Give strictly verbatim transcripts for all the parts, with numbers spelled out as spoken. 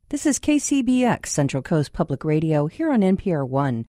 This is K C B X, Central Coast Public Radio, here on N P R one.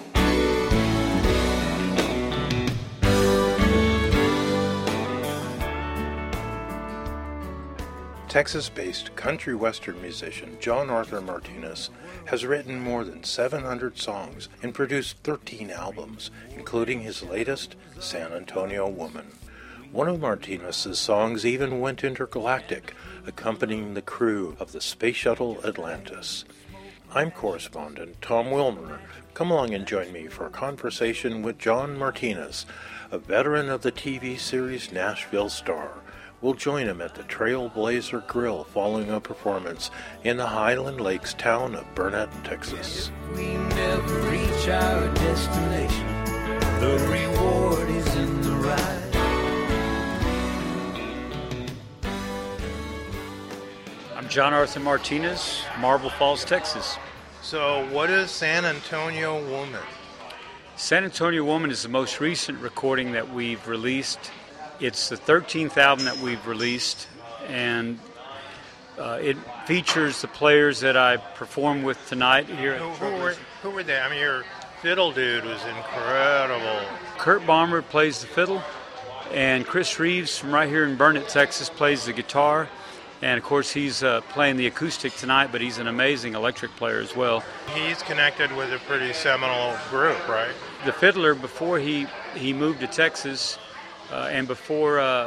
Texas-based country western musician John Arthur Martinez has written more than seven hundred songs and produced thirteen albums, including his latest, San Antonio Woman. One of Martinez's songs even went intergalactic, accompanying the crew of the Space Shuttle Atlantis. I'm correspondent Tom Wilmer. Come along and join me for a conversation with John Martinez, a veteran of the T V series Nashville Star. We'll join him at the Trailblazer Grill following a performance in the Highland Lakes town of Burnett, Texas. If we never reach our destination, the reward is in the ride. I'm John Arthur Martinez, Marble Falls, Texas. So what is San Antonio Woman? San Antonio Woman is the most recent recording that we've released. It's the thirteenth album that we've released, and uh, it features the players that I performed with tonight here. Who, at who, were, who were they? I mean, your fiddle dude was incredible. Kurt Bomber plays the fiddle, and Chris Reeves from right here in Burnett, Texas, plays the guitar. And, of course, he's uh, playing the acoustic tonight, but he's an amazing electric player as well. He's connected with a pretty seminal group, right? The fiddler, before he, he moved to Texas, uh, and before uh,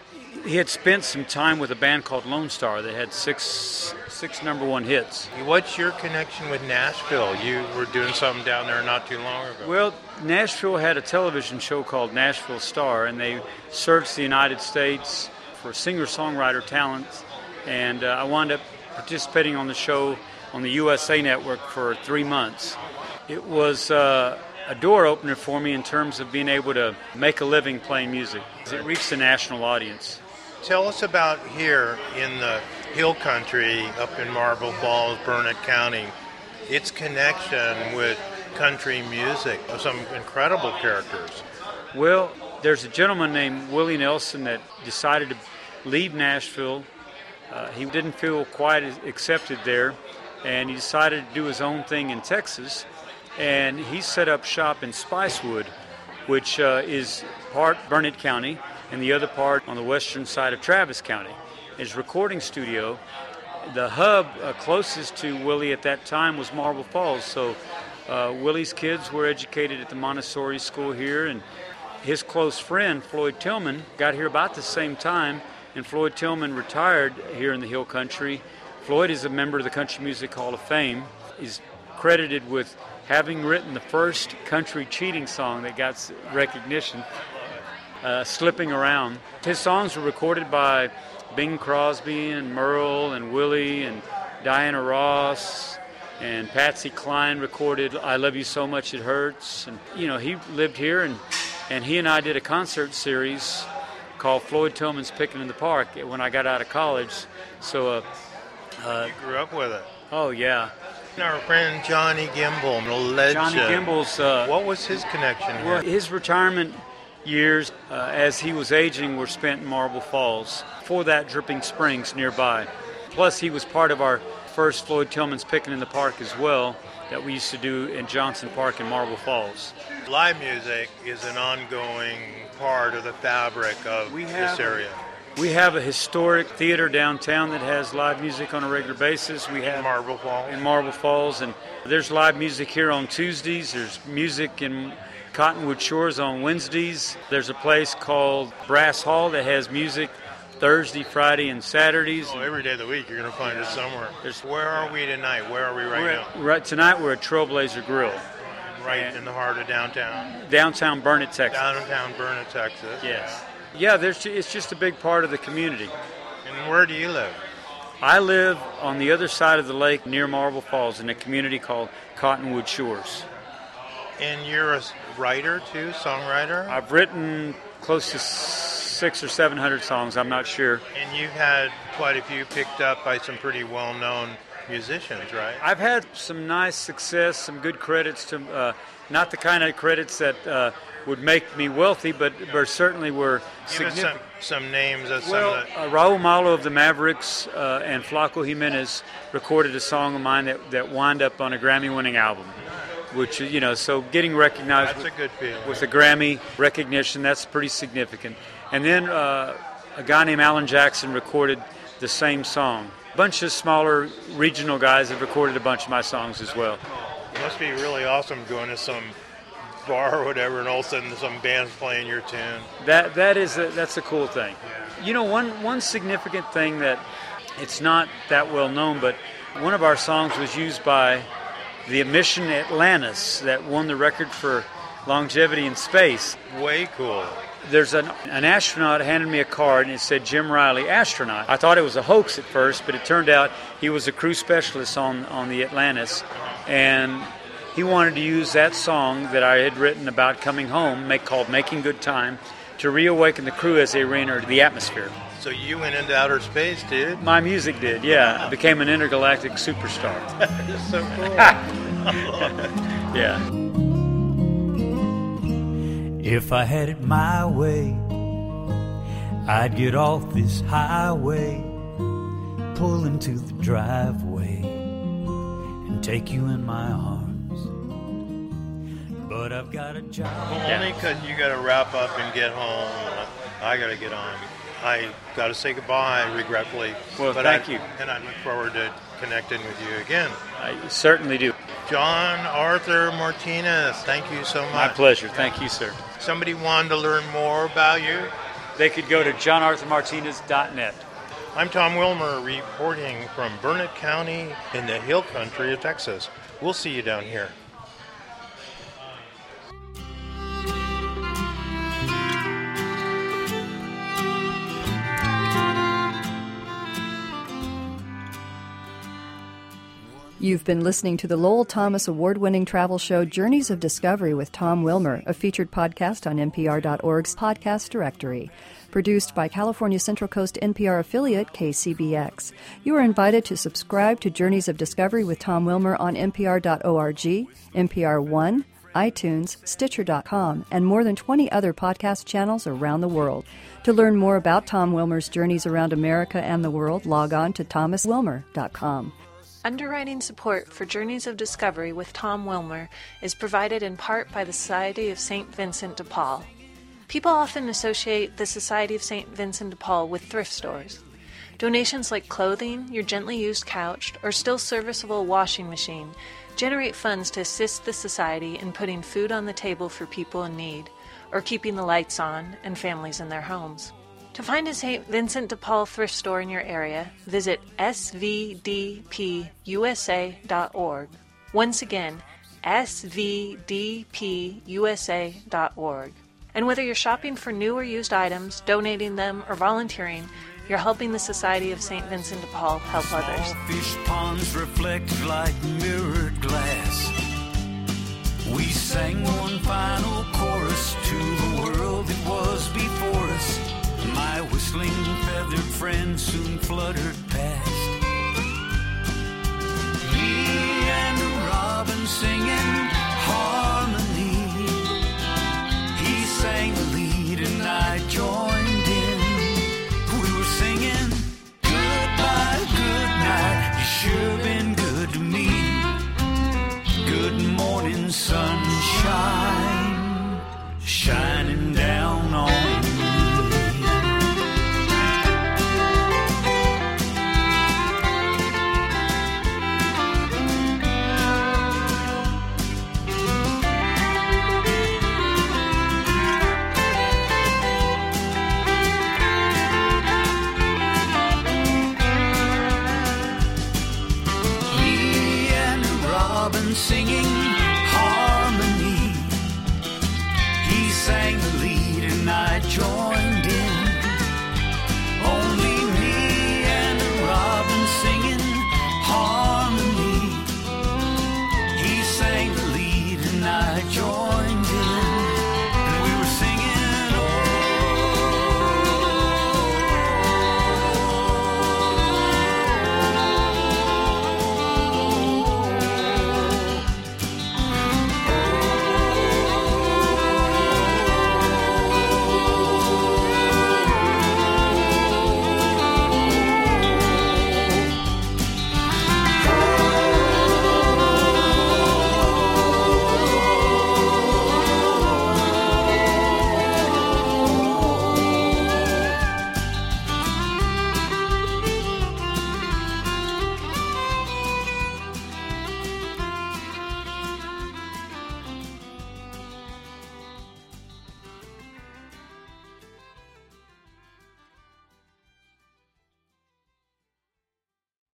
he had spent some time with a band called Lone Star that had six six number one hits. What's your connection with Nashville? You were doing something down there not too long ago. Well, Nashville had a television show called Nashville Star, and they searched the United States for singer-songwriter talent. And uh, I wound up participating on the show on the U S A Network for three months. It was uh, a door opener for me in terms of being able to make a living playing music. It reached a national audience. Tell us about here in the Hill Country, up in Marble Falls, Burnett County, its connection with country music, some incredible characters. Well, there's a gentleman named Willie Nelson that decided to leave Nashville. Uh, he didn't feel quite as accepted there, and he decided to do his own thing in Texas. And he set up shop in Spicewood, which uh, is part Burnett County and the other part on the western side of Travis County. His recording studio, the hub uh, closest to Willie at that time was Marble Falls. So uh, Willie's kids were educated at the Montessori school here, and his close friend, Floyd Tillman, got here about the same time. And Floyd Tillman retired here in the Hill Country. Floyd is a member of the Country Music Hall of Fame. He's credited with having written the first country cheating song that got recognition, uh, Slipping Around. His songs were recorded by Bing Crosby and Merle and Willie and Diana Ross, and Patsy Cline recorded I Love You So Much It Hurts. And, you know, he lived here, and, and he and I did a concert series called Floyd Tillman's Pickin' in the Park when I got out of college. So, uh, uh, you grew up with it. Oh, yeah. Our friend Johnny Gimble, the legend. Johnny Gimble's... Uh, what was his connection here? Well, his retirement years, uh, as he was aging, were spent in Marble Falls. Before that, Dripping Springs nearby. Plus, he was part of our first Floyd Tillman's Pickin' in the Park as well, that we used to do in Johnson Park in Marble Falls. Live music is an ongoing part of the fabric of we have, this area. We have a historic theater downtown that has live music on a regular basis. We have in Marble Falls. In Marble Falls, and there's live music here on Tuesdays. There's music in Cottonwood Shores on Wednesdays. There's a place called Brass Hall that has music Thursday, Friday, and Saturdays. Oh, every day of the week you're going to find it somewhere. There's, Where are we tonight? Where are we right we're now? At, right tonight we're at Trailblazer Grill. Right and in the heart of downtown. Downtown Burnett, Texas. Downtown Burnett, Texas. Yes. Yeah, there's, it's just a big part of the community. And where do you live? I live on the other side of the lake near Marble Falls in a community called Cottonwood Shores. And you're a writer too, songwriter? I've written close to six or seven hundred songs, I'm not sure. And you've had quite a few picked up by some pretty well-known musicians, right? I've had some nice success, some good credits to, uh, not the kind of credits that uh, would make me wealthy, but, but certainly were Give us significant. some, some names of Well, some of the... uh, Raul Malo of the Mavericks uh, and Flaco Jimenez recorded a song of mine that, that wound up on a Grammy-winning album, which, you know, so getting recognized That's with, a good feeling. with a Grammy recognition, that's pretty significant. And then uh, a guy named Alan Jackson recorded the same song. A bunch of smaller regional guys have recorded a bunch of my songs as well. It must be really awesome going to some bar or whatever, and all of a sudden some band's playing your tune. That that is a, that's a cool thing. You know, one one significant thing that it's not that well known, but one of our songs was used by the mission Atlantis that won the record for longevity in space. Way cool. There's an, an astronaut handed me a card and it said Jim Riley, astronaut. I thought it was a hoax at first, but it turned out he was a crew specialist on, on the Atlantis, and he wanted to use that song that I had written about coming home, make, called Making Good Time, to reawaken the crew as they re-entered the atmosphere. So you went into outer space, dude? My music did, yeah. I became an intergalactic superstar. That's so cool. Yeah. If I had it my way, I'd get off this highway, pull into the driveway, and take you in my arms. But I've got a job. Well, only because you got to wrap up and get home. I got to get on. I got to say goodbye, regretfully. Well, but thank I, you. And I look forward to connecting with you again. I certainly do. John Arthur Martinez, thank you so much. My pleasure. Thank you, sir. Somebody wanted to learn more about you? They could go to john arthur martinez dot net. I'm Tom Wilmer, reporting from Burnett County in the hill country of Texas. We'll see you down here. You've been listening to the Lowell Thomas award-winning travel show Journeys of Discovery with Tom Wilmer, a featured podcast on N P R dot org's podcast directory. Produced by California Central Coast N P R affiliate K C B X. You are invited to subscribe to Journeys of Discovery with Tom Wilmer on N P R dot org, N P R One, iTunes, Stitcher dot com, and more than twenty other podcast channels around the world. To learn more about Tom Wilmer's journeys around America and the world, log on to thomas wilmer dot com. Underwriting support for Journeys of Discovery with Tom Wilmer is provided in part by the Society of Saint Vincent de Paul. People often associate the Society of Saint Vincent de Paul with thrift stores. Donations like clothing, your gently used couch, or still serviceable washing machine generate funds to assist the Society in putting food on the table for people in need, or keeping the lights on and families in their homes. To find a Saint Vincent de Paul thrift store in your area, visit s v d p u s a dot org. Once again, s v d p u s a dot org. And whether you're shopping for new or used items, donating them, or volunteering, you're helping the Society of Saint Vincent de Paul help others. Small fish ponds reflected like mirrored glass. We sang one final chorus to the world that was before us. My whistling feathered friend soon fluttered past. Me and a robin singing harmony. He sang the lead and I joined in. We were singing goodbye, good night. You sure been good to me. Good morning, sunshine shining down on me. Singing harmony. He sang the lead and I joined.